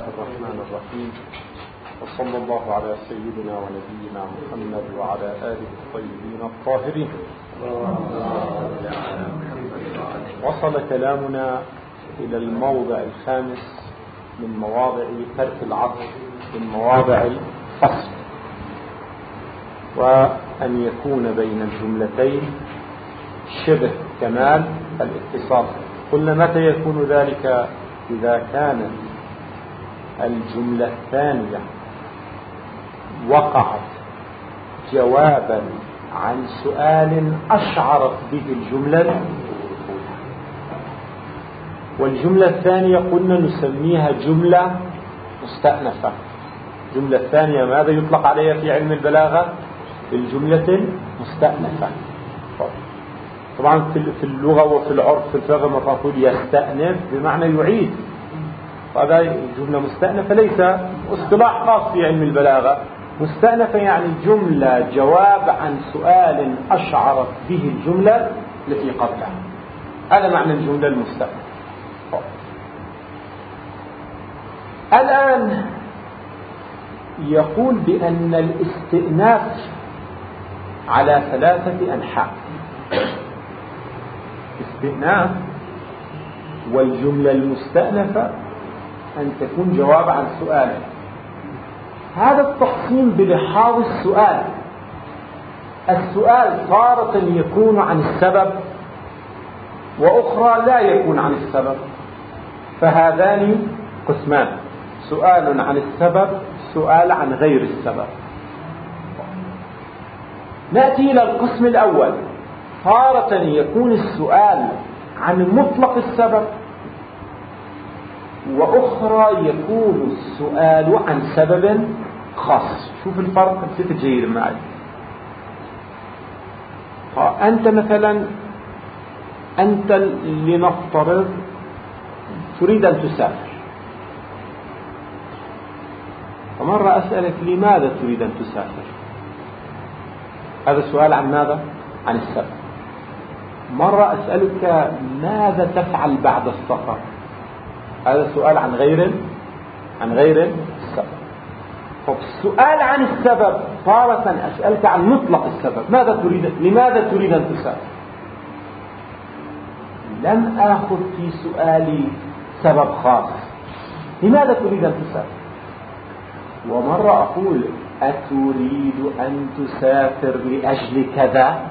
الرحمن الرحيم، وصلى الله على سيدنا ونبينا محمد وعلى آله الطيبين الطاهرين. وصل كلامنا إلى الموضع الخامس من مواضع ترك العطف، من مواضع الفصل، وأن يكون بين الجملتين شبه كمال الاتصال. قلنا متى يكون ذلك؟ إذا كانت الجملة الثانية وقعت جوابا عن سؤال أشعرت به الجملة الأولى. والجملة الثانية قلنا نسميها جملة مستأنفة. الجملة الثانية ماذا يطلق عليها في علم البلاغة؟ الجملة المستأنفة. طبعا في اللغة وفي العرف في الفقه ما تقول يستأنف بمعنى يعيد، هذا جملة مستأنفة ليس اصطلاح خاص في علم البلاغة. مستأنفة يعني جملة جواب عن سؤال أشعرت به الجملة التي قبلها، هذا معنى الجملة المستأنفة. الآن يقول بأن الاستئناف على ثلاثة أنحاء: استئناف والجملة المستأنفة أن تكون جواب عن سؤال. هذا التقسيم بلحاظ السؤال. السؤال تارة يكون عن السبب وأخرى لا يكون عن السبب، فهذان قسمان: سؤال عن السبب، سؤال عن غير السبب. نأتي إلى القسم الأول. تارة يكون السؤال عن مطلق السبب، وأخرى يكون السؤال عن سبب خاص. شوف الفرق بصير جيد معي. أنت مثلا، أنت لنفترض تريد أن تسافر، فمرة أسألك لماذا تريد أن تسافر؟ هذا سؤال عن ماذا؟ عن السبب. مرة أسألك ماذا تفعل بعد السفر؟ هذا سؤال عن غير السبب. فالسؤال عن السبب تارة أسألك عن مطلق السبب: ماذا تريد؟ لماذا تريد أن تسافر؟ لم آخذ في سؤالي سبب خاص: لماذا تريد أن تسافر؟ ومرة أقول: أتريد أن تسافر لأجل كذا؟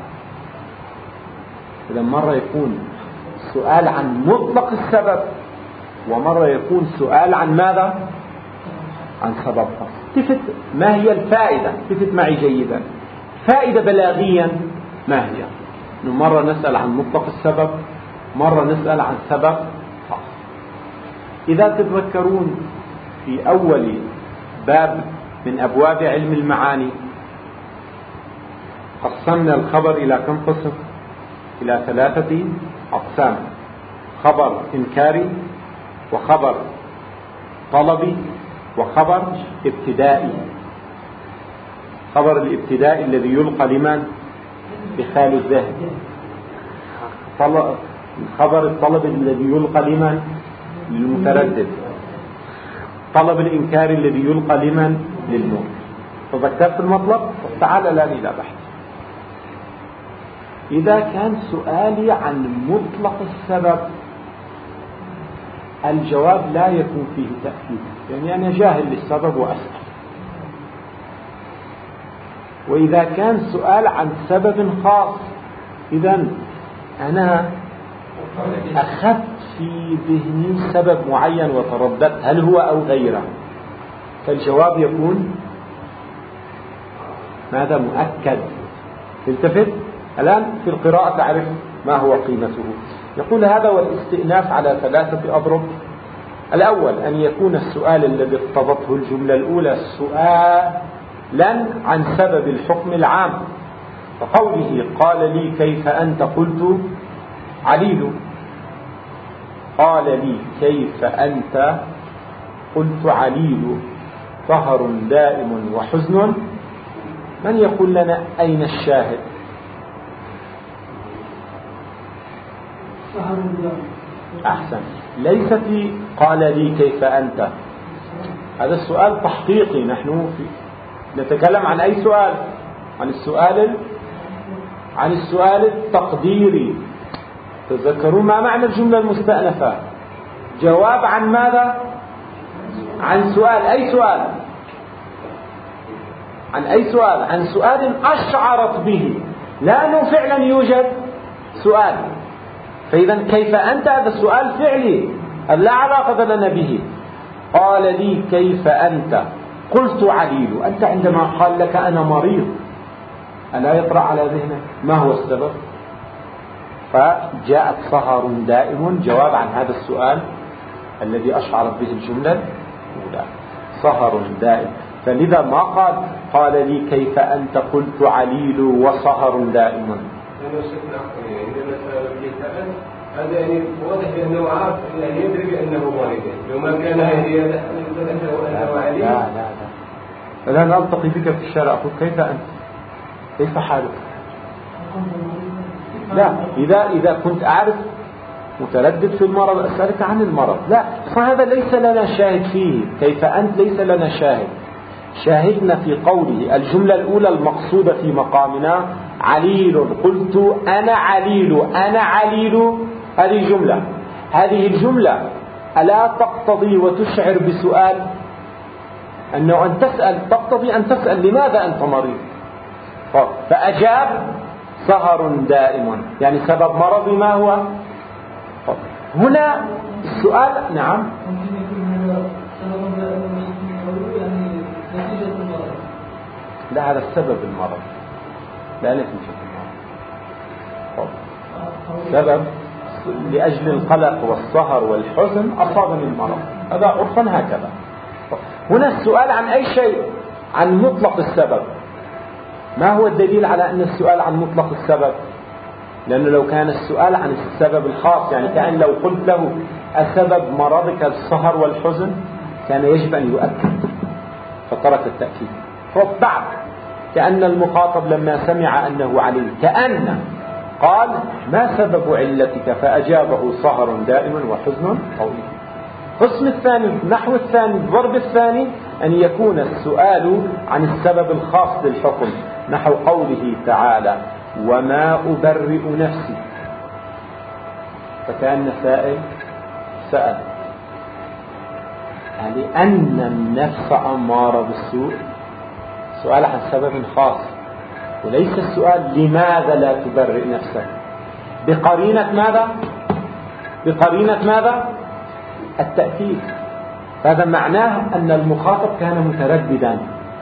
إذا مرة يكون سؤال عن مطلق السبب، ومرة يكون سؤال عن ماذا؟ عن سبب خاص. التفت ما هي الفائدة؟ التفت معي جيدا. فائدة بلاغيا ما هي؟ مرة نسأل عن مطلق السبب، مرة نسأل عن سبب خاص. إذا تتذكرون في أول باب من أبواب علم المعاني قسمنا الخبر إلى كم قسم؟ إلى ثلاثة أقسام: خبر إنكاري، وخبر طلبي، وخبر ابتدائي. خبر الابتدائي الذي يلقى لمن؟ بخال الذهن. خبر الطلب الذي يلقى لمن؟ للمتردد. طلب الإنكار الذي يلقى لمن؟ للمنكر. تذكرت المطلب؟ تعال الآن إلى بحث. إذا كان سؤالي عن مطلق السبب الجواب لا يكون فيه تأكيد، يعني أنا جاهل للسبب وأسأل. وإذا كان سؤال عن سبب خاص، إذن أنا أخذت في ذهني سبب معين وترددت هل هو أو غيره، فالجواب يكون ماذا؟ مؤكد. التفت الآن في القراءة تعرف ما هو قيمته. يقول هذا والاستئناف على ثلاثة أضرب. الأول أن يكون السؤال الذي اقتضته الجملة الأولى سؤالا عن سبب الحكم العام، فقوله قال لي كيف أنت قلت عليل. قال لي كيف أنت قلت عليل. سهر دائم وحزن. من يقول لنا أين الشاهد؟ أحسن. ليس في قال لي كيف أنت، هذا السؤال تحقيقي. نحن نتكلم عن أي سؤال؟ عن السؤال التقديري. تذكرون ما معنى الجملة المستأنفة؟ جواب عن ماذا؟ عن سؤال. أي سؤال؟ عن أي سؤال؟ عن سؤال أشعرت به، لأنه فعلا يوجد سؤال. فإذا كيف أنت؟ هذا السؤال فعلي لا علاقة لنا به. قال لي كيف أنت؟ قلت عليل. أنت عندما قال لك أنا مريض، ألا يطرأ على ذهنك ما هو السبب؟ فجاءت سهر دائم جواب عن هذا السؤال الذي أشعرت به الجملة الأولى، سهر دائم. فلذا ما قال لي كيف أنت قلت عليل وسهر دائم. هذا يعني واضح بأنه عارف، يعني يدري بأنه مريض. لو ما كان هي أنه عليل. لا. الآن ألتقي بك في الشارع أقول كيف أنت؟ كيف حالك؟ لا. إذا كنت أعرف متردد في المرض أسألك عن المرض. لا، فهذا ليس لنا شاهد فيه. كيف أنت ليس لنا شاهد. شاهدنا في قوله الجملة الأولى المقصودة في مقامنا عليل. قلت أنا عليل. هذه جملة. هذه الجملة ألا تقتضي وتشعر بسؤال؟ أنه أن تسأل، تقتضي أن تسأل لماذا أنت مريض؟ فأجاب سهر دائم، يعني سبب مرضي ما هو؟ هنا السؤال. نعم. لا، هذا السبب المرض، لا نتيجة المرض. سبب لأجل القلق والسهر والحزن أصابني المرض، هذا عرفا هكذا. هنا السؤال عن أي شيء؟ عن مطلق السبب. ما هو الدليل على أن السؤال عن مطلق السبب؟ لأنه لو كان السؤال عن السبب الخاص، يعني كأن لو قلت له أسبب مرضك السهر والحزن، كان يجب أن يؤكد، فترك التأكيد. فبعد كأن المخاطب لما سمع أنه عليل كأن قال ما سبب علتك؟ فأجابه سهر دائم وحزن طويل. القسم الثاني، النحو الثاني، الضرب الثاني، أن يكون السؤال عن السبب الخاص للحكم، نحو قوله تعالى وما أبرئ نفسي. فكأن سائل سأل لأن النفس أمارة بالسوء، سؤال عن سبب خاص، وليس السؤال لماذا لا تبرئ نفسك. بقرينة ماذا؟ بقرينة ماذا؟ التأكيد. هذا معناه أن المخاطب كان مترددا.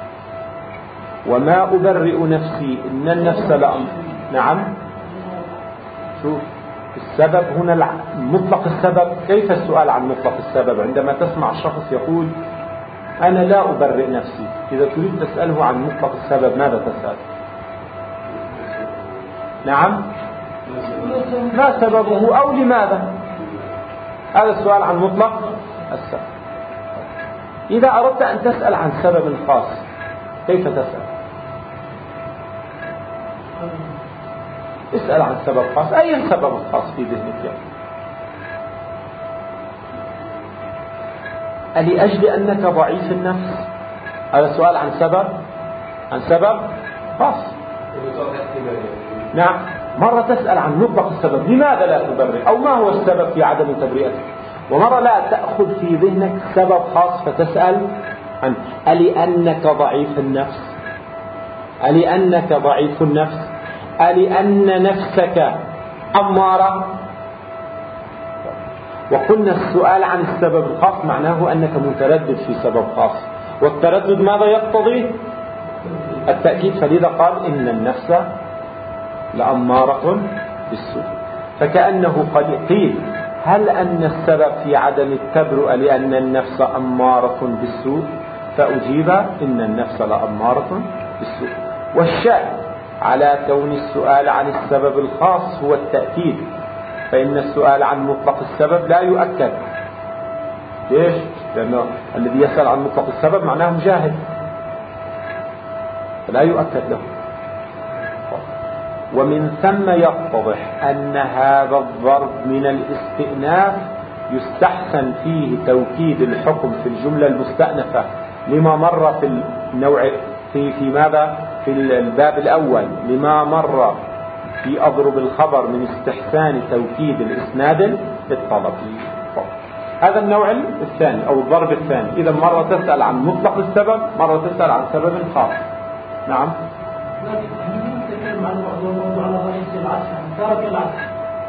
وما أبرئ نفسي إن النفس لأمر. نعم. شوف السبب هنا مطلق السبب. كيف السؤال عن مطلق السبب؟ عندما تسمع شخص يقول أنا لا أبرئ نفسي، إذا تريد تسأله عن مطلق السبب ماذا تسأل؟ نعم. ما سببه أو لماذا؟ هذا السؤال عن مطلق السبب. إذا أردت أن تسأل عن سبب خاص كيف تسأل؟ اسأل عن سبب خاص. أي سبب خاص في ذهنك؟ لأجل أنك ضعيف النفس؟ هذا سؤال عن سبب خاص. نعم. مرة تسأل عن مطلق السبب، لماذا لا تبرئ، أو ما هو السبب في عدم تبرئتك. ومرة لا تأخذ في ذهنك سبب خاص فتسأل عن ألأنك ضعيف النفس، ألأنك ضعيف النفس، ألأن نفسك أمارة. وقلنا السؤال عن السبب الخاص معناه أنك متردد في سبب خاص، والتردد ماذا يقتضي؟ التأكيد. فلذا قال إن النفس لأمارة بالسوء. فكأنه قد قيل هل أن السبب في عدم التبرؤ لأن النفس أمارة بالسوء؟ فأجيب إن النفس لأمارة بالسوء. والشأن على كون السؤال عن السبب الخاص هو التأكيد، فإن السؤال عن مطلق السبب لا يؤكد. ليش؟ لأنه الذي يسأل عن مطلق السبب معناه جاهل، فلا يؤكد له. ومن ثم يتضح أن هذا الضرب من الاستئناف يستحسن فيه توكيد الحكم في الجملة المستأنفة لما مر في النوع في ماذا في الباب الأول، لما مر في أضرب الخبر من استحسان توكيد الإسناد للطلب. هذا النوع الثاني أو الضرب الثاني. إذا مرة تسأل عن مطلق السبب، مرة تسأل عن سبب خاص. نعم. نتكلم عن الموضوع على رئيس العصر ترك العصر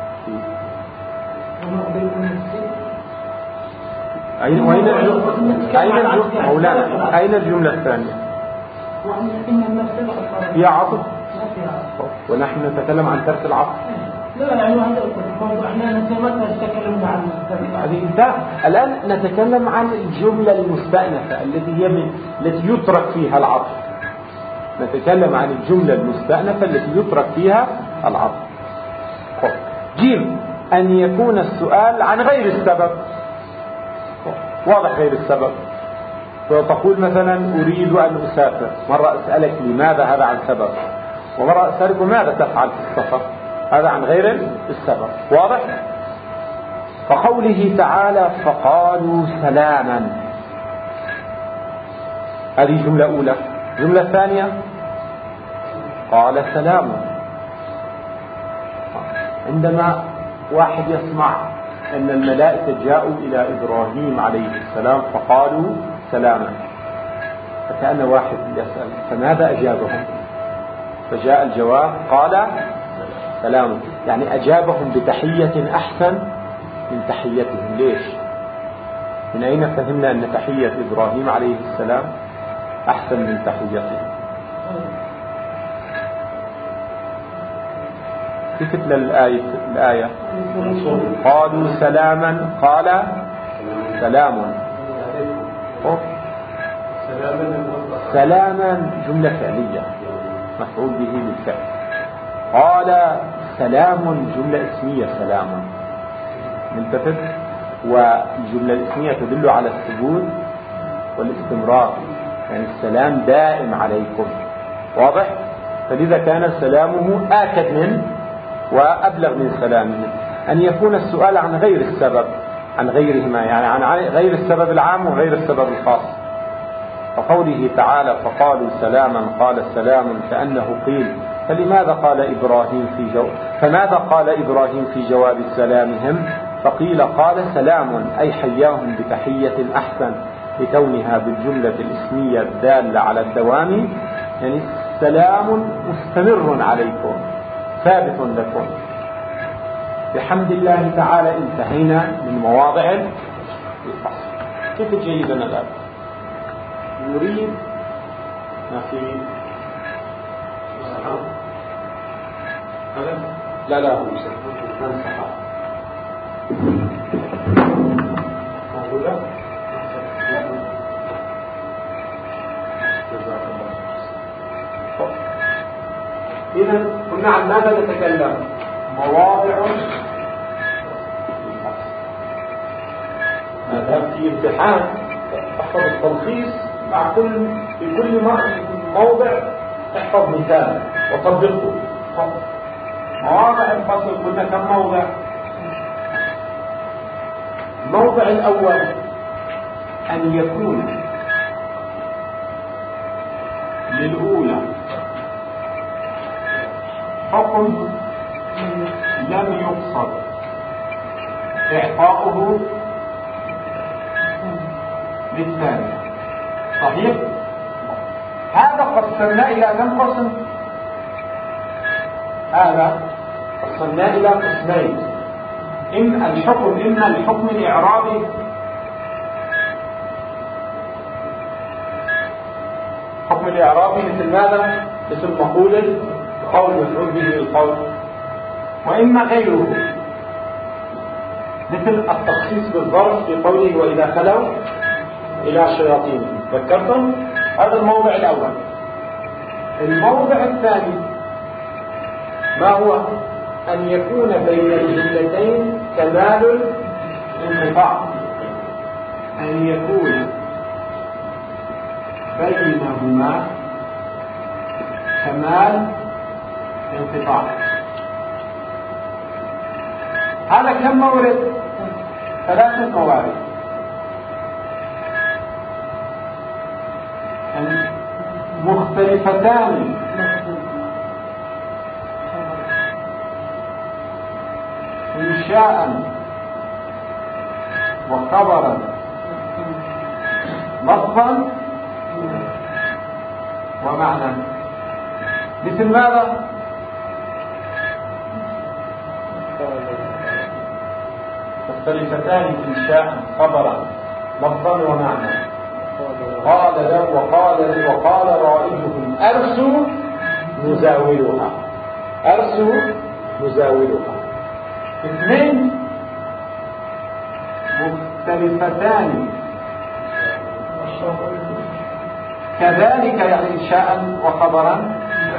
أين الجملة الثانية؟ هي عطف، ونحن نتكلم عن ترك العطف. لا يعني هذا الموضوع احنا نتكلم عن هذه انتهى. الآن نتكلم عن الجملة المستأنفة التي يترك فيها العطف. نتكلم عن الجملة المستأنفة التي يترك فيها العطف. جيم، أن يكون السؤال عن غير السبب. واضح غير السبب. فتقول مثلا أريد أن أسافر، مرة أسألك لماذا، هذا عن سبب، ومرة أسألك ماذا تفعل في السفر، هذا عن غير السبب. واضح؟ فقوله تعالى فقالوا سلاما، هذه جملة أولى. جملة ثانية قال سلام. عندما واحد يسمع أن الملائكة جاءوا إلى إبراهيم عليه السلام فقالوا سلاما، فكأن واحد يسأل فماذا أجابهم؟ فجاء الجواب قال سلام، يعني أجابهم بتحية أحسن من تحيتهم. ليش؟ من أين فهمنا أن تحية إبراهيم عليه السلام أحسن من تحيته؟ كيف تتلى الآية؟ قالوا سلاما قال سلام. سلاما جملة فعلية مفعول به بالفعل. قال سلام جملة اسمية سلام منتفذ، والجملة الاسمية تدل على الثبوت والاستمرار، يعني السلام دائم عليكم. واضح؟ فلذا كان سلامه آكد منه وأبلغ من سلامه. أن يكون السؤال عن غير السبب، عن غيرهما، يعني عن غير السبب العام وغير السبب الخاص. فقوله تعالى فقالوا سلاما قال سلام كأنه قيل فماذا قال إبراهيم في جواب سلامهم؟ فقيل قال سلام، أي حياهم بتحية أحسن لكونها بالجملة الاسمية الدالة على الدوام، يعني سلام مستمر عليكم ثابت لكم. بحمد الله تعالى انتهينا من مواضع الفصل. كيف جيدنا الآن؟ نريد ما في لا هو ننصح موجودة. إذا كنا عن ماذا نتكلم؟ مواضع ماذا في امتحان احفظ التلخيص مع في كل موضع احفظ مثال وطبقه. مواضع الفصل كنا كم موضع؟ الموضع الأول أن يكون للأولى حكم لم يقصد إعطاؤه للثانية. صحيح؟ هذا قسمناه إلى كم قسم؟ هذا قسمناه إلى قسمين. إما الحكم الإعرابي حكم الإعرابي مثل ماذا؟ مثل مقول القول مفعول به القول، وإما غيره مثل التخصيص بالظرف في قوله وإذا خلوا إلى شياطين. ذكرتم؟ هذا الموضع الأول. الموضع الثاني ما هو؟ أن يكون بين الجملتين كمال الانقطاع، أن يكون بينهما كمال انقطاع. هذا كم مورد؟ ثلاث موارد مختلفتان إنشاء وخبرا لفظا ومعنى. مثل ماذا؟ مختلفتان إنشاء خبرا لفظا ومعنى. قال له وقال رائدهم أرسوا نزاولها. أرسوا نزاولها. اثنين مختلفتان كذلك يعني إنشاء وخبرا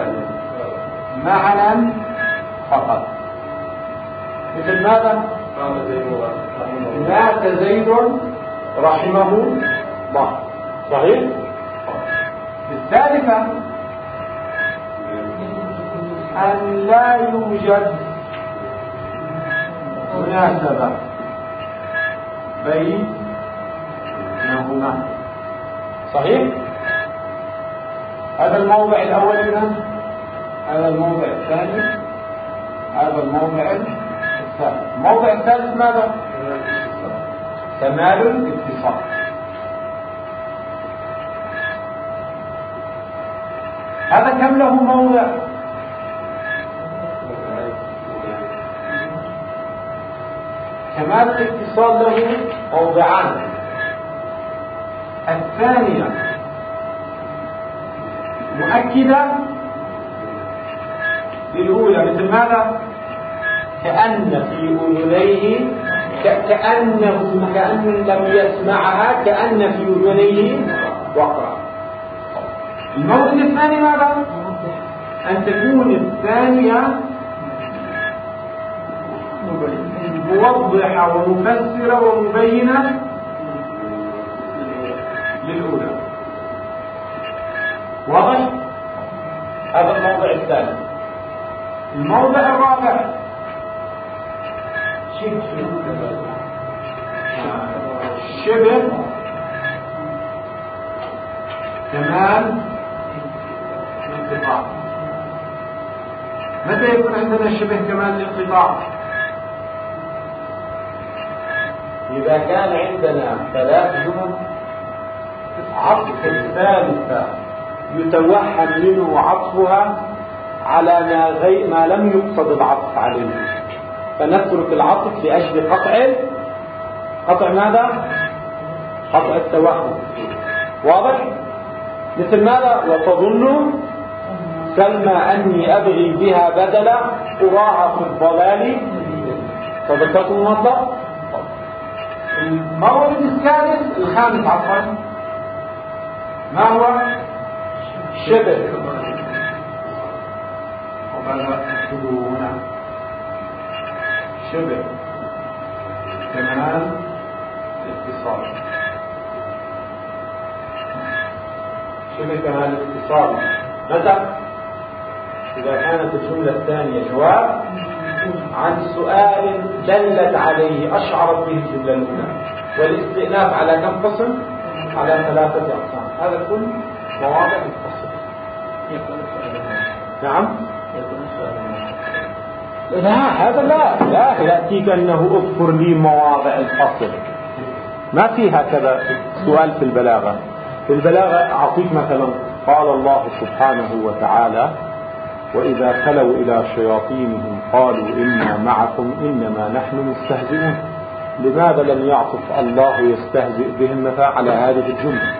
معنى فقط. مثل ماذا؟ مات زيد رحمه الله. صحيح؟ الثالثة أن لا يوجد مناسبة بينهما. صحيح؟ هذا الموضع الأول إذن، هذا الموضع الثاني، هذا الموضع الثالث. الموضع الثالث ماذا؟ كمال الاتصال. هذا كم له موضع؟ كمال الاتصال له موضعان. الثانية مؤكدة للأولى. مثل ماذا؟ كأن في أذنيه كأن لم يسمعها كأن في أذنيه وقرأ. المورد الثاني ماذا؟ أن تكون الثانية موضحة ومفسرة ومبينة للأولى. واضح؟ هذا الموضع الثاني. الموضع الرابع شبه كمال الانقطاع. متى يكون عندنا شبه كمال الانقطاع؟ إذا كان عندنا ثلاث جمل عطف الثالثة يتوهم منه عطفها على ما لم يقصد العطف عليه، فنترك العطف لأجل قطع ماذا؟ قطع التوهم. واضح؟ مثل ماذا؟ وتظن سلمى أني أبغي بها بدلا أراها في الضلال. فذكرتم المطلق. المورد الثالث الخامس عفوا ما هو؟ شبه. وهذا نكتبه هنا شبه كمال الاتصال. شبه كمال الاتصال متى؟ إذا كانت الجملة الثانية جواب عن سؤال دلت عليه أشعرت به الجملة الأولى، والاستئناف على كم قسم؟ على 3 أقسام. هذا كل مواضع الفصل. نعم؟ لا هذا لا يأتيك أنه اذكر لي مواضع الفصل. ما في هكذا سؤال في البلاغة. في البلاغة أعطيك مثلا قال الله سبحانه وتعالى وإذا خلوا إلى شياطينهم قالوا إنا معكم إنما نحن مستهزئون. لماذا لم يعطف الله يستهزئ بهم مثلا على هذه الجملة؟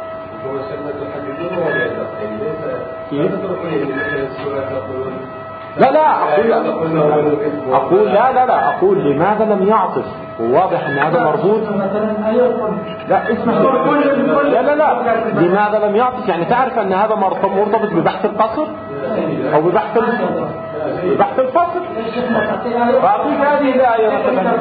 أقول لماذا لم يعطف؟ واضح أن هذا مربوط. لا اسمح لي. لا لماذا لم يعطف؟ يعني تعرف أن هذا مرتبط ببحث القصر أو ببحث الفصل. فأعطيك هذه الآية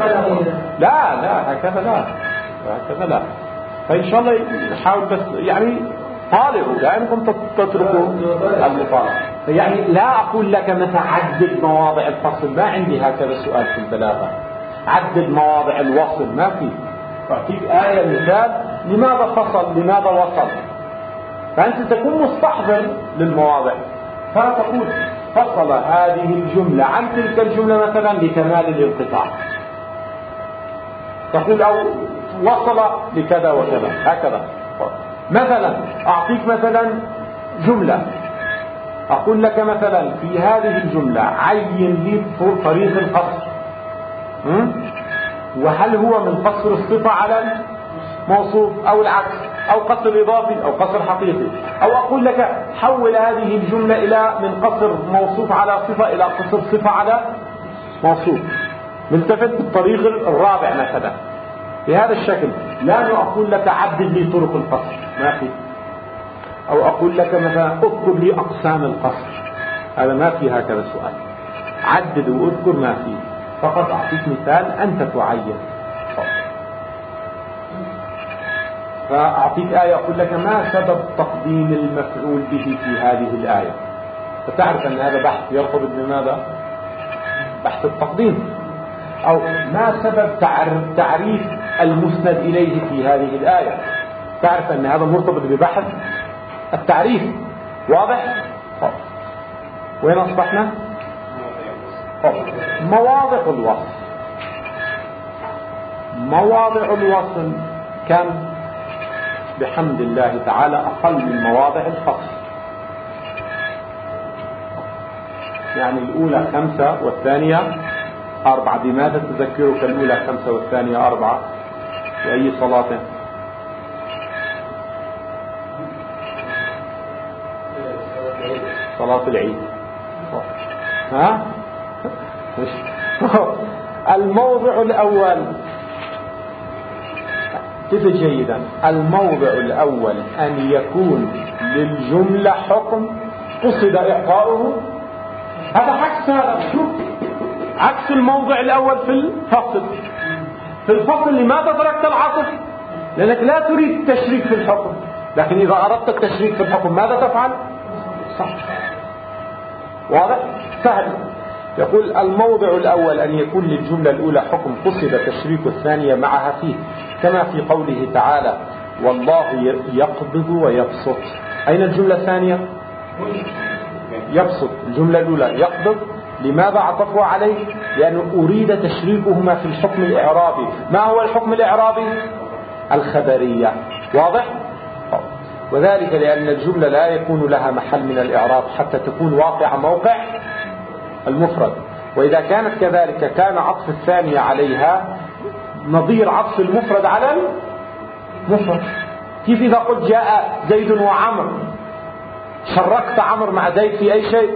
لا هكذا لا. فإن شاء الله يحاول بس يعني طالعوا دائما تتركوا المطالعة. يعني لا أقول لك متى عدد مواضع الفصل، ما عندي هكذا سؤال في البلاغة. عدد مواضع الوصل، ما في. تعطيك آية مثال لماذا فصل، لماذا وصل، فأنت تكون مستحضر للمواضع، فتقول فصل هذه الجملة عن تلك الجملة مثلا لكمال الانقطاع، تقول أو وصل لكذا وكذا هكذا. مثلا أعطيك مثلا جملة، أقول لك مثلا في هذه الجملة عين لي طريق القصر، وهل هو من قصر الصفة على الموصوف أو العكس، أو قصر إضافي أو قصر حقيقي، أو أقول لك حول هذه الجملة إلى من قصر موصوف على صفة إلى قصر صفة على موصوف، ملتفت بالطريق الرابع مثلا بهذا الشكل. لا أقول لك عدد لي طرق القصر، ما في. أو أقول لك مثلا اذكر لي أقسام القصر، هذا ما في هكذا سؤال. عدد واذكر ما في، فقط أعطيك مثال أنت تعين. فأعطيك آية أقول لك ما سبب تقديم المفعول به في هذه الآية، فتعرف أن هذا بحث يرتبط بماذا؟ بحث التقديم. أو ما سبب تعريف المسند إليه في هذه الآية، تعرف أن هذا مرتبط ببحث التعريف. واضح؟ وين أصبحنا؟ مواضع الوصل. مواضع الوصل كم؟ بحمد الله تعالى أقل من مواضع الفصل، يعني الأولى 5 والثانية 4. بماذا تذكرك الأولى 5 والثانية 4؟ بأي صلاة؟ صلاة العيد. ها؟ الموضع الأول، انتبه جيدا، الموضع الأول أن يكون للجملة حكم قصد إعطاؤه. هذا عكس، هذا عكس الموضع الأول في الفصل. في الفصل لماذا تركت العطف؟ لأنك لا تريد التشريك في الحكم، لكن إذا أردت التشريك في الحكم ماذا تفعل؟ صح. واضح؟ سهل. يقول الموضع الأول أن يكون للجملة الأولى حكم قصد تشريك الثانية معها فيه، كما في قوله تعالى والله يقبض ويبسط. أين الجملة الثانية؟ يبسط. الجملة الأولى يقبض، لماذا عطفوا عليه؟ لأنه أريد تشريكهما في الحكم الإعرابي. ما هو الحكم الإعرابي؟ الخبرية. واضح؟ وذلك لأن الجملة لا يكون لها محل من الإعراب حتى تكون واقعة موقع المفرد، وإذا كانت كذلك كان عطف الثانية عليها نظير عطف المفرد على المفرد. كيف إذا قلت جاء زيد وعمر، شركت عمر مع زيد في أي شيء؟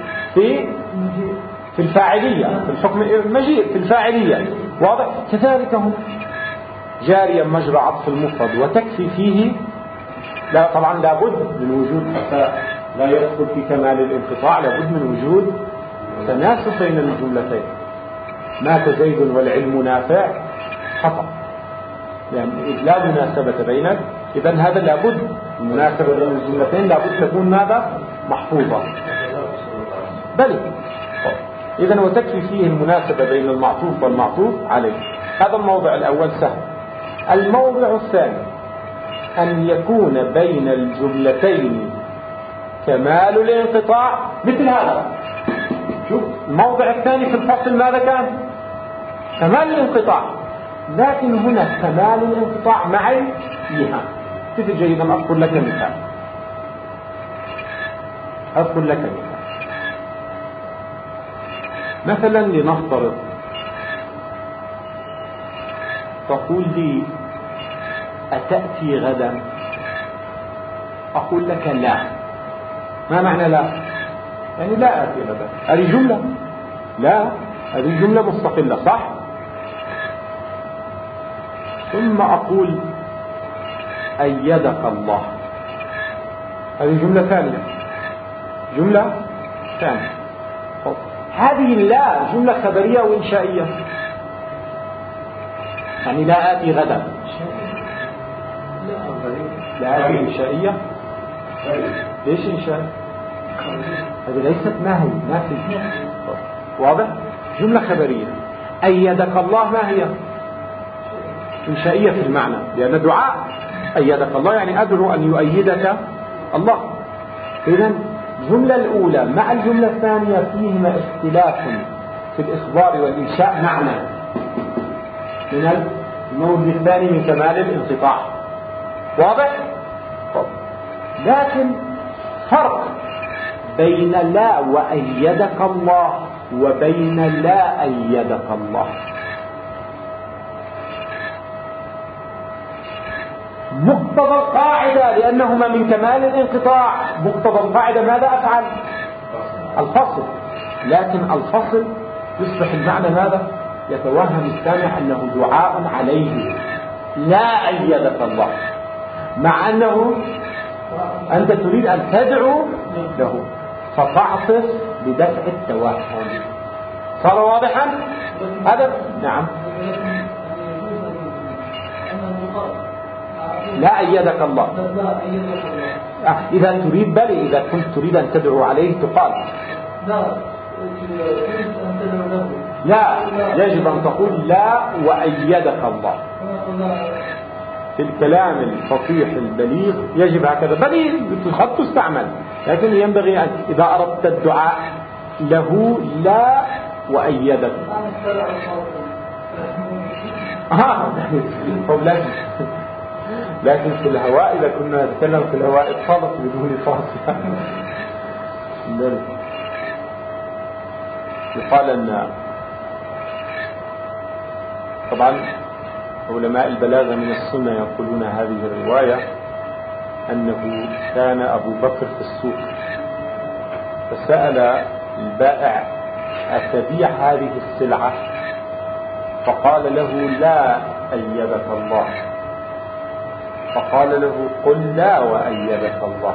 في الفاعلية، في الحكم المجيء في الفاعلية. واضح؟ كذلك هم جاريا مجرى عطف المفرد وتكفي فيه. لا طبعا لابد من وجود، حتى لا يدخل في كمال الانقطاع، لابد من وجود تناسب بين الجملتين. مات زيد والعلم نافع، خطأ، يعني لا مناسبة بينك. إذن هذا لابد المناسبة بين الجملتين لابد تكون ماذا؟ محفوظة. بل إذن وتكفي فيه المناسبة بين المعطوف والمعطوف عليه. هذا الموضع الأول سهل. الموضع الثاني أن يكون بين الجملتين كمال الانقطاع، مثل هذا. شوف الموضع الثاني في الفصل ماذا كان؟ كمال الانقطاع، لكن هنا كمال الانقطاع معي فيها. كيف جيدا؟ أذكر لك مثال. مثلا لنفترض تقول لي أتأتي غدا؟ أقول لك لا. ما معنى لا؟ يعني لا أتي غدا، هذه جملة. لا، هذه جملة مستقلة، صح؟ ثم أقول أيدك الله، هذه جملة ثانية. هذه لا جملة خبرية وإنشائية، يعني لا آتي غدا. لا آتي إنشائية. ليش إنشاء؟ هذه ليست نهي، ما في. واضح؟ جملة خبرية. أيدك الله ما هي؟ إنشائية في المعنى، لأن دعاء أيدك الله يعني أدعو أن يؤيدك الله. إذن الجملة الأولى مع الجملة الثانية فيهما اختلاف في الإخبار والإنشاء معنى من المورد الثاني من كمال الانقطاع. واضح؟ لكن فرق بين لا وأيدك الله وبين لا أيدك الله. مقتضى القاعدة لأنهما من كمال الانقطاع، مقتضى القاعدة ماذا أفعل؟ الفصل. لكن الفصل يصبح المعنى ماذا؟ يتوهم السامع أنه دعاء عليه لا أيدك الله، مع أنه أنت تريد أن تدعو له فتعطف بدفع التوهم. صار واضحا؟ هذا نعم. لا أيدك الله. إذا تريد بل إذا كنت تريد أن تدعو عليه تقال لا، يجب أن تقول لا وأيدك الله. في الكلام الفصيح البليغ يجب هكذا، بل قد تستعمل، لكن ينبغي أن إذا أردت الدعاء له لا وأيدك. لكن في الهواء إذا كنا نتكلم في الهواء اتصلت بدون فاصلة. يقال أن طبعا علماء البلاغة من السنة يقولون هذه الرواية أنه كان أبو بكر في السوق فسأل البائع أتبيع هذه السلعة؟ فقال له لا أيدك الله. فقال له قل لا وأيدك الله.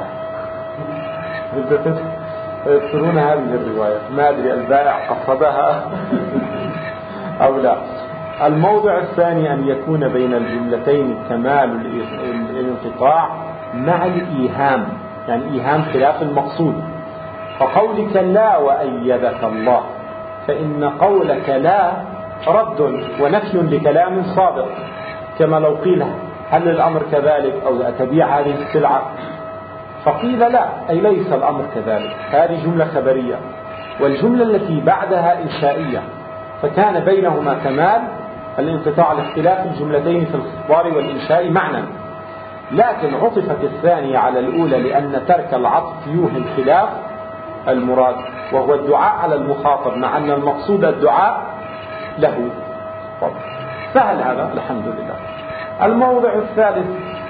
يذكرون هذه الرواية، ما أدري البائع قصدها أو لا. الموضع الثاني أن يكون بين الجملتين كمال الانقطاع مع الإيهام، يعني إيهام خلاف المقصود. فقولك لا وأيدك الله، فإن قولك لا رد ونفي لكلام صادق، كما لو قيل هل الأمر كذلك أو أتبيع هذه السلعة؟ فقيل لا، أي ليس الأمر كذلك. هذه جملة خبرية، والجملة التي بعدها إنشائية، فكان بينهما كمال الانقطاع لاختلاف الجملتين في الخبار والإنشاء معنى. لكن عطفت الثانية على الأولى لأن ترك العطف يوهم خلاف المراد، وهو الدعاء على المخاطب، مع أن المقصود الدعاء له. سهل هذا الحمد لله. الموضع الثالث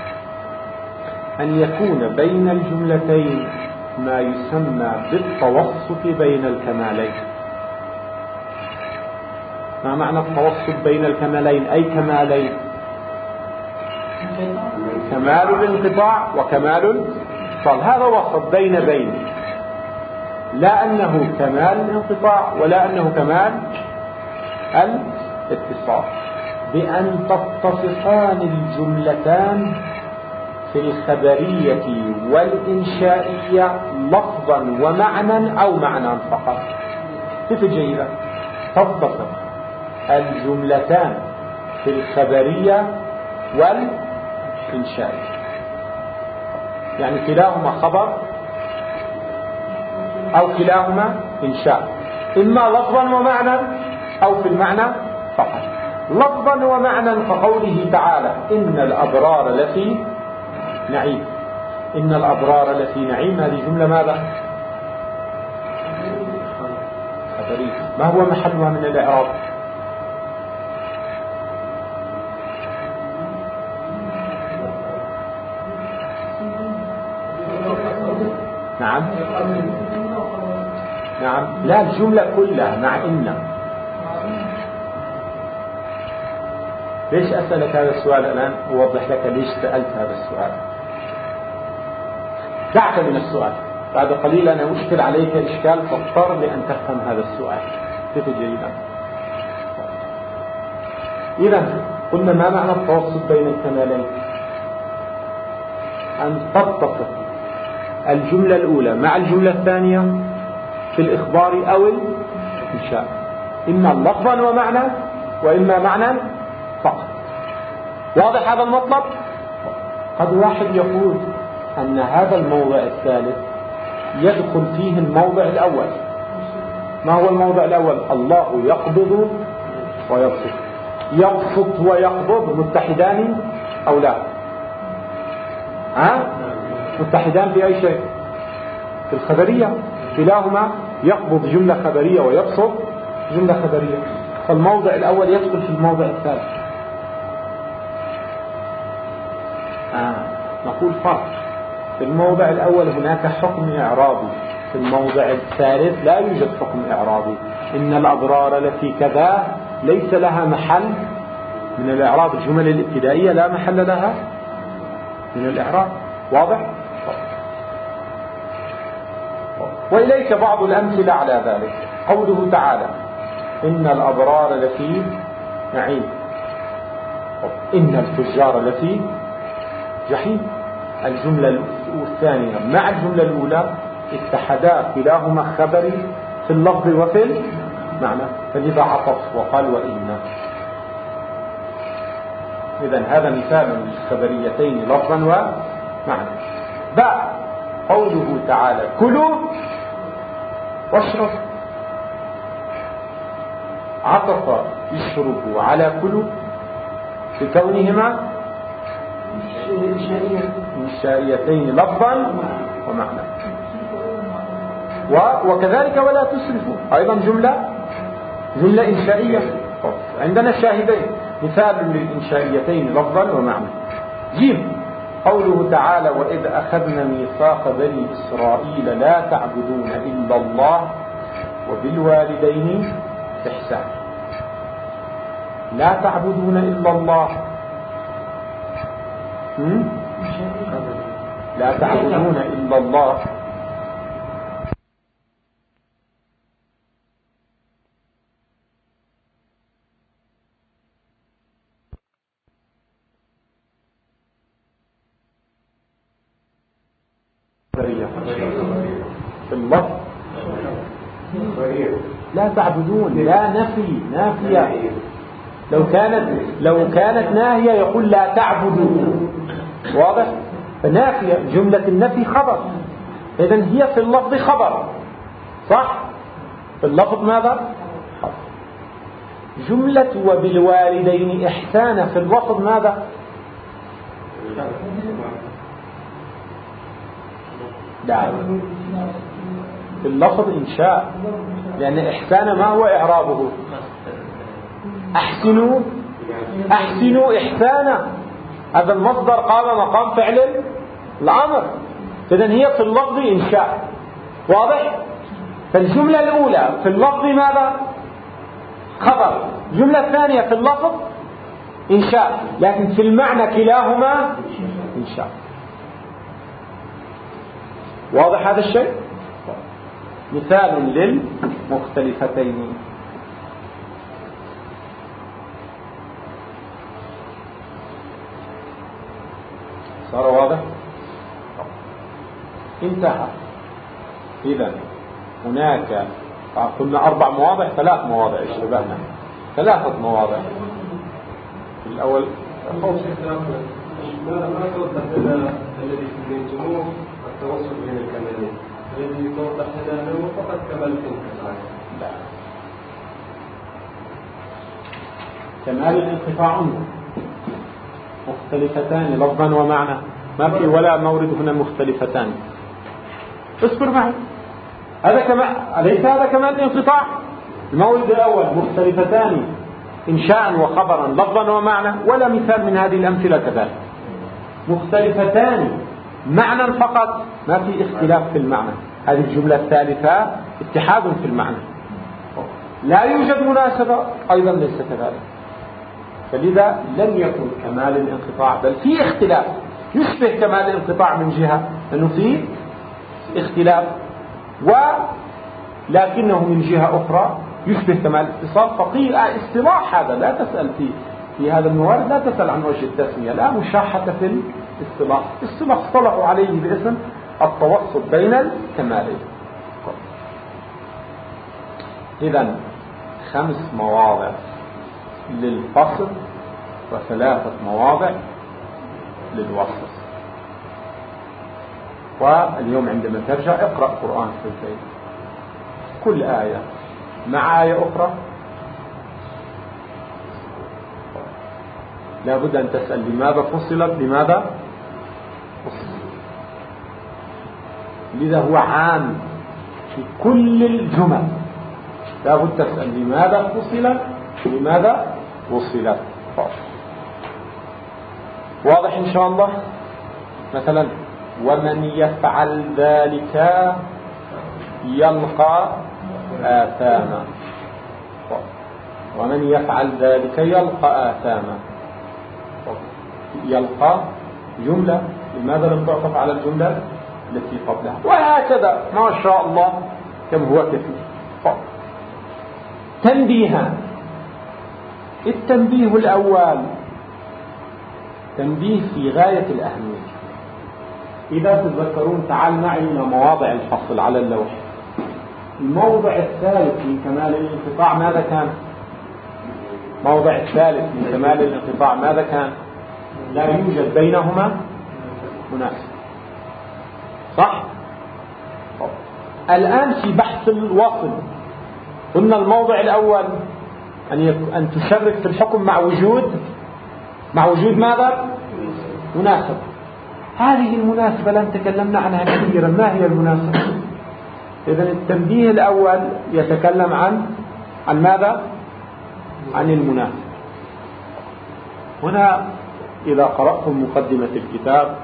أن يكون بين الجملتين ما يسمى بالتوسط بين الكمالين. ما معنى التوسط بين الكمالين؟ أي كمالين؟ كمال الانقطاع وكمال الاتصال. هذا وسط بين بين، لا أنه كمال الانقطاع ولا أنه كمال الاتصال، بأن تتصفان الجملتان في الخبرية والإنشائية لفظا ومعنى أو معنى فقط. كيف جيدة؟ تتصف الجملتان في الخبرية والإنشائية، يعني كلاهما خبر أو كلاهما إنشاء، إما لفظا ومعنى أو في المعنى فقط. لفظا ومعنى كقوله تعالى إن الأبرار لفي نعيم. إن الأبرار لفي نعيم، هذه جملة ماذا؟ خبرية. ما هو محلها من الإعراب؟ نعم نعم، لا الجملة كلها مع إن. ليش أسألك هذا السؤال الآن؟ أوضح لك ليش سألت هذا السؤال. دعك من السؤال، بعد قليل أنا أشكل عليك إشكال فاضطر لأن تفهم هذا السؤال. كيف جيدا؟ إذا قلنا ما معنى التوسط بين الكمالين؟ أن تتصف الجملة الأولى مع الجملة الثانية في الإخبار أو الإنشاء. إما لفظا ومعنى وإما معنى فقط. واضح هذا المطلب؟ قد واحد يقول أن هذا الموضع الثالث يدخل فيه الموضع الأول. ما هو الموضع الأول؟ الله يقبض ويبسط. يبسط ويقبض متحدان أو لا؟ متحدان في أي شيء؟ في الخبرية. كلاهما يقبض جملة خبرية ويبسط جملة خبرية. فالموضع الأول يدخل في الموضع الثالث. نقول فرق. في الموضع الأول هناك حكم إعرابي، في الموضع الثالث لا يوجد حكم إعرابي. إن الأضرار التي كذا ليس لها محل من الإعراب. الجمل الابتدائية لا محل لها من الإعراب. واضح؟ وإليك بعض الأمثلة على ذلك. قوله تعالى إن الأبرار لفي نعيم، إن الفجار لفي جحيم. الجملة الثانية مع الجملة الأولى اتحدا، كلاهما خبري في اللفظ وفي المعنى، فلذا عطف وقال وإن. إذن هذا مثال للخبريتين لفظا ومعنى. باء قوله تعالى كلوا واشرب، عطف يشرب على كلوا بكونهما إنشائيتين لفظا ومعنى. وكذلك ولا تسرفوا أيضا جملة إنشائية. عندنا شاهدين، مثال للإنشائيتين لفظا ومعنى. جيم قوله تعالى وإذ أخذنا ميثاق بني إسرائيل لا تعبدون إلا الله وبالوالدين إحسانا. لا تعبدون إلا الله، لا تعبدون إلا الله في اللفظ. لا تعبدون لا نفي نافية. لو كانت ناهية يقول لا تعبدوا. واضح؟ فنافية جملة النفي خبر، إذن هي في اللفظ خبر صح؟ في اللفظ ماذا؟ خبر. جملة وبالوالدين إحسانا في اللفظ ماذا؟ لا، في اللفظ إنشاء، لأن إحسانا ما هو إعرابه؟ أحسنوا إحسانا، هذا المصدر قام مقام فعل الأمر، إذن هي في اللفظ إنشاء. واضح؟ فالجملة الأولى في اللفظ ماذا؟ خبر. الجملة الثانية في اللفظ إنشاء، لكن في المعنى كلاهما إنشاء. واضح هذا الشيء؟ مثال للمختلفتين. صار واضح؟ انتهى. إذن هناك قلنا 4 مواضع، 3 مواضع اشتبهنا، 3 مواضع. الأول ما توضح لنا الذي سميتموه التوسط بين الكمالين، الذي توضح لنا أنه فقط كمال الانقطاع. لا، كمال الانقطاع مختلفتان لفظا ومعنى، ما في ولا مورد هنا مختلفتان. اصبر معي، هذا كمال، أليس هذا كمال الانقطاع؟ المورد الأول مختلفتان إنشاء وخبرا لفظا ومعنى، ولا مثال من هذه الأمثلة كذلك. مختلفتان معنى فقط، ما في اختلاف في المعنى. هذه الجملة الثالثة اتحاد في المعنى، لا يوجد مناسبة أيضا ليس كذلك. فلذا لم يكن كمال الانقطاع، بل في اختلاف يشبه كمال الانقطاع من جهة أنه في اختلاف، ولكنه من جهة أخرى يشبه كمال الاتصال. فقيل اصطلاح هذا لا تسأل في هذا الموارد، لا تسأل عن وجه التسمية، لا مشاحة في الاصطلاح. اصطلاح اصطلحوا عليه باسم التوسط بين الكمالين. إذن 5 مواضع للفصل و3 مواضع للوصل. واليوم عندما ترجع اقرأ قرآن في البيت، كل آية مع آية أخرى لا بد أن تسأل لماذا فصلت، لماذا فصلت. لذا هو عام في كل الجمل، لا بد تسأل لماذا فصلت، لماذا وصلت. واضح إن شاء الله. مثلا ومن يفعل ذلك يلقى آثاما، ومن يفعل ذلك يلقى آثاما. يلقى جملة، لماذا لم تعطف على الجملة التي قبلها؟ وهكذا ما شاء الله كم هو كثير. تنبيها. التنبيه الأول تنبيه في غاية الأهمية. إذا تتذكرون تعال معي إلى مواضع الفصل على اللوح. الموضع الثالث من كمال الانقطاع ماذا كان؟ موضع الثالث من كمال الانقطاع ماذا كان؟ لا يوجد بينهما مناسب، صح؟ الآن في بحث الوصل قلنا الموضع الأول أن تشرك في الحكم مع وجود ماذا؟ مناسب. هذه المناسبة لن تكلمنا عنها كثيرا. ما هي المناسبة؟ إذن التنبيه الأول يتكلم عن ماذا؟ عن المناسبة. هنا إذا قرأتم مقدمة الكتاب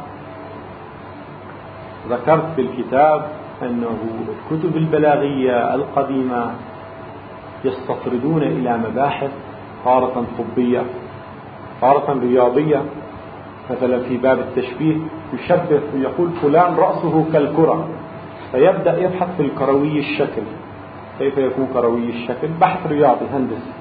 ذكرت في الكتاب أنه الكتب البلاغية القديمة يستطردون إلى مباحث تارة طبية تارة رياضية. مثلا في باب التشبيه يشبه ويقول فلان رأسه كالكرة، فيبدأ يبحث في الكروي الشكل، كيف يكون كروي الشكل، بحث رياضي هندسي.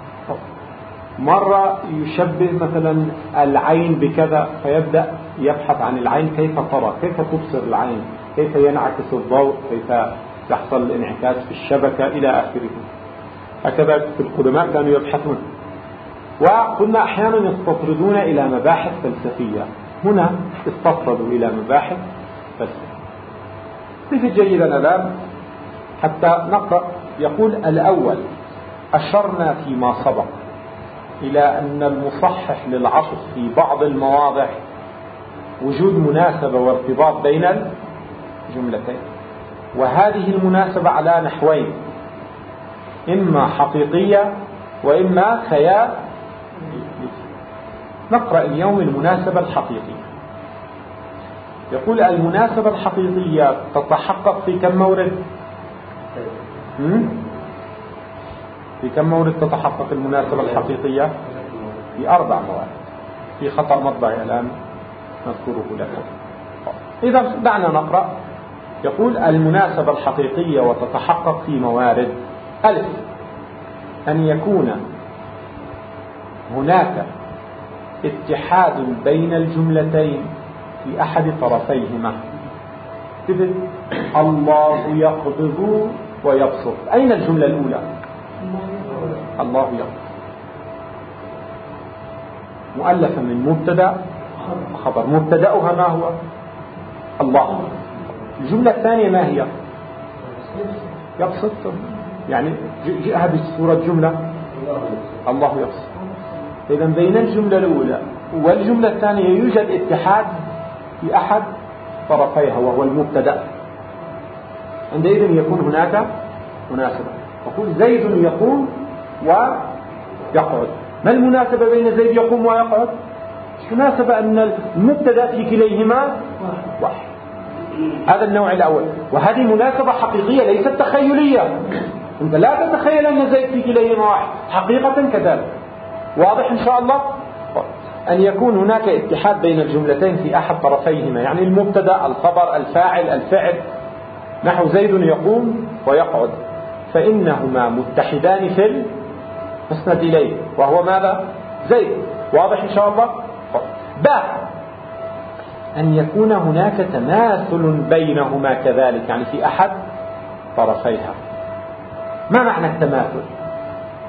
مرة يشبه مثلا العين بكذا، فيبدأ يبحث عن العين كيف ترى، كيف تبصر العين، كيف ينعكس الضوء، كيف يحصل الانعكاس في الشبكة إلى آخره. هكذا في القدماء كانوا يبحثون. وكنا أحيانا يستطردون إلى مباحث فلسفية، هنا استطردوا إلى مباحث فلسفية. صفة جيدا الآن حتى نقرأ. يقول الأول أشرنا فيما سبق إلى أن المصحح للعطف في بعض المواضع وجود مناسبة وارتباط بين الجملتين، وهذه المناسبة على نحوين، إما حقيقية وإما خيال. نقرأ اليوم المناسبة الحقيقية. يقول المناسبة الحقيقية تتحقق في كم مورد؟ في كم مورد تتحقق المناسبة الحقيقية؟ في 4 موارد. في خطأ مطبعي الآن نذكره لكم. إذا دعنا نقرأ. يقول المناسبة الحقيقية وتتحقق في موارد: ألف، أن يكون هناك اتحاد بين الجملتين في أحد طرفيهما. كذا الله يقبض ويبسط، أين الجملة الأولى؟ الله يقبض مؤلفة من مبتدأ خبر، مبتدأها ما هو؟ الله. الجملة الثانية ما هي؟ يبسط، يعني جاءها بصورة جملة الله يبسط. إذا بين الجملة الأولى والجملة الثانية يوجد اتحاد في أحد طرفيها وهو المبتدأ، عندئذ يكون هناك مناسبة. يقول زيد يقوم ويقعد. ما المناسبة بين زيد يقوم ويقعد؟ مناسبة أن المبتدأ في كليهما واحد. هذا النوع الأول، وهذه مناسبة حقيقية ليست تخيلية. أنت لا تتخيل أن زيد في كليهما واحد، حقيقة كذلك. واضح إن شاء الله؟ أن يكون هناك اتحاد بين الجملتين في أحد طرفيهما، يعني المبتدأ الخبر الفاعل الفعل، نحو زيد يقوم ويقعد، فإنهما متحدان في المسند إليه وهو ماذا؟ زيد. واضح إن شاء الله؟ باء، أن يكون هناك تماثل بينهما كذلك، يعني في أحد طرفيها. ما معنى التماثل؟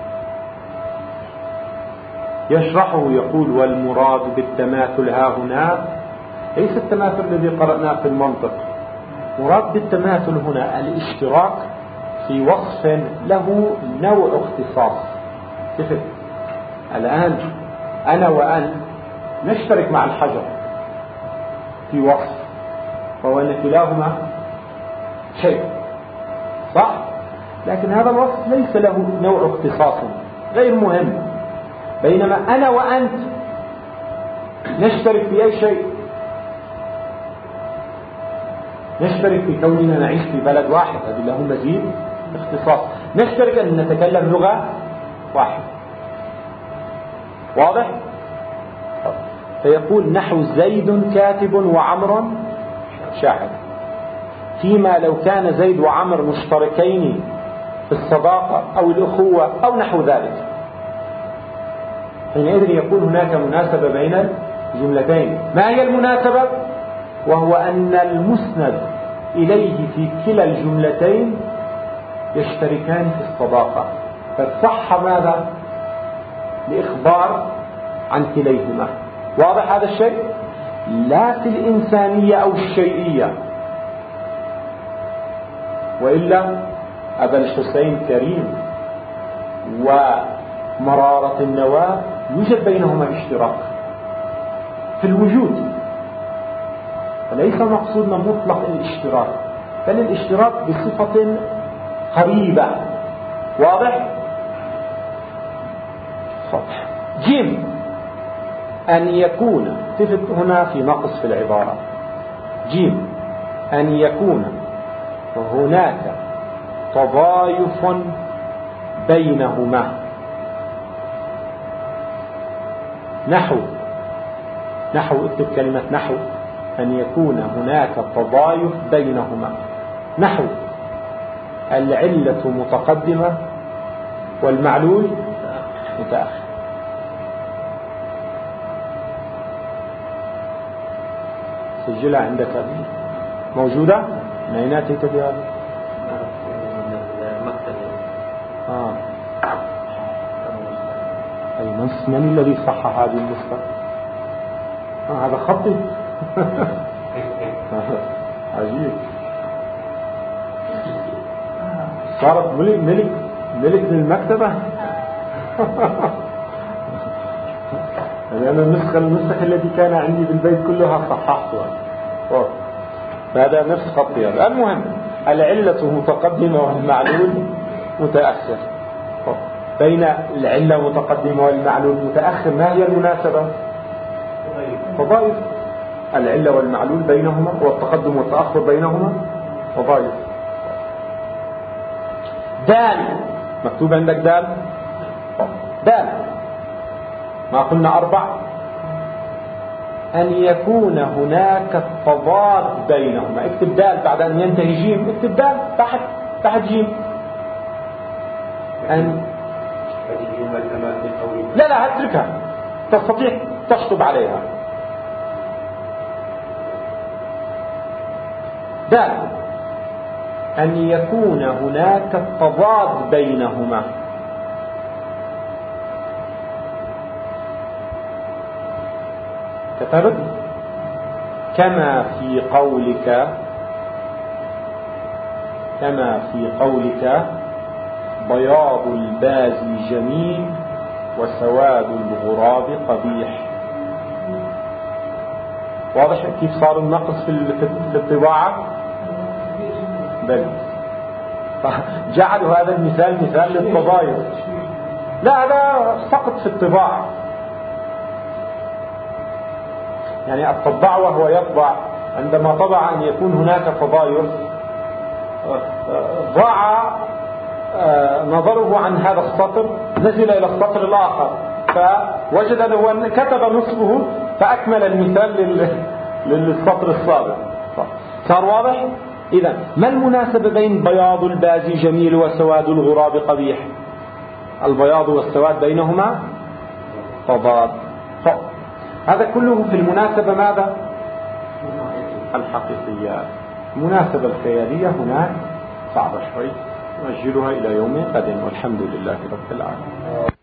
يشرحه يقول: والمراد بالتماثل ها هنا ليس التماثل الذي قرأناه في المنطق. مراد بالتماثل هنا الاشتراك في وصف له نوع اختصاص. كيف الآن أنا وأنت نشترك مع الحجر في وصف، وهو أن كلاهما شيء، صح؟ لكن هذا الوصف ليس له نوع اختصاص غير مهم، بينما أنا وأنت نشترك في أي شيء. نشترك في كوننا نعيش في بلد واحد، هذا له مزيد اختصاص. نشترك أن نتكلم لغة واحدة. واضح؟ فيقول: نحو زيد كاتب وعمر شاعر، فيما لو كان زيد وعمر مشتركين في الصداقة أو الأخوة أو نحو ذلك، حينئذ يكون هناك مناسبة بين الجملتين. ما هي المناسبة؟ وهو أن المسند إليه في كلا الجملتين يشتركان في الصداقة، فصح ماذا؟ لإخبار عن كليهما. واضح هذا الشيء؟ لا في الإنسانية أو الشيئية، وإلا أبا الحسين كريم ومرارة النواة يوجد بينهما اشتراك في الوجود، فليس مقصودنا مطلق الاشتراك، بل الاشتراك بصفة قريبة. واضح؟ صح. جيم: أن يكون، تفت هنا في نقص في العبارة. جيم: أن يكون هناك تضايف بينهما، نحو اكتب كلمة نحو، أن يكون هناك تضايف بينهما، نحو العلة متقدمة والمعلول متأخر. سجلها عندك هذه موجودة؟ من أين أتيت بهذا؟ أي من الذي صحح هذه النسخة؟ هذا خطي. عجيب، صارت ملك للمكتبة. لأن النسخة التي كان عندي بالبيت كلها صححتها، فهذا نفس خطي. هذا المهم، العلة متقدمة والمعلول متأخر. بين العلة متقدمة والمعلول متأخر ما هي المناسبة؟ تضايف العلة والمعلول بينهما، والتقدم والتأخر بينهما تضايف. دال، مكتوب عندك دال؟ دال ما قلنا 4. أن يكون هناك التضاد بينهما. اكتب دال بعد أن ينتهي جيم، اكتب دال تحت جيم. لا اتركها، تستطيع تشطب عليها. دال: أن يكون هناك التضاد بينهما. كتبت كما في قولك بياض البازي جميل وسواد الغراب قبيح. واضح كيف صار النقص في الطباعة؟ بل جعلوا هذا المثال مثال للتضايق. لا، هذا فقط في الطباعة. يعني الطباع وهو يطبع عندما طبع أن يكون هناك تضايق، ضاع نظره عن هذا السطر، نزل إلى السطر الآخر، فوجد له أن كتب نصفه فأكمل المثال للسطر السابق. صار واضح؟ إذن ما المناسبة بين بياض البازي جميل وسواد الغراب قبيح؟ البياض والسواد بينهما تضاد. هذا كله في المناسبة ماذا؟ الحقيقيات. المناسبة الخيالية هناك صعبة شوي، نؤجلها إلى يوم غد، والحمد لله رب العالمين.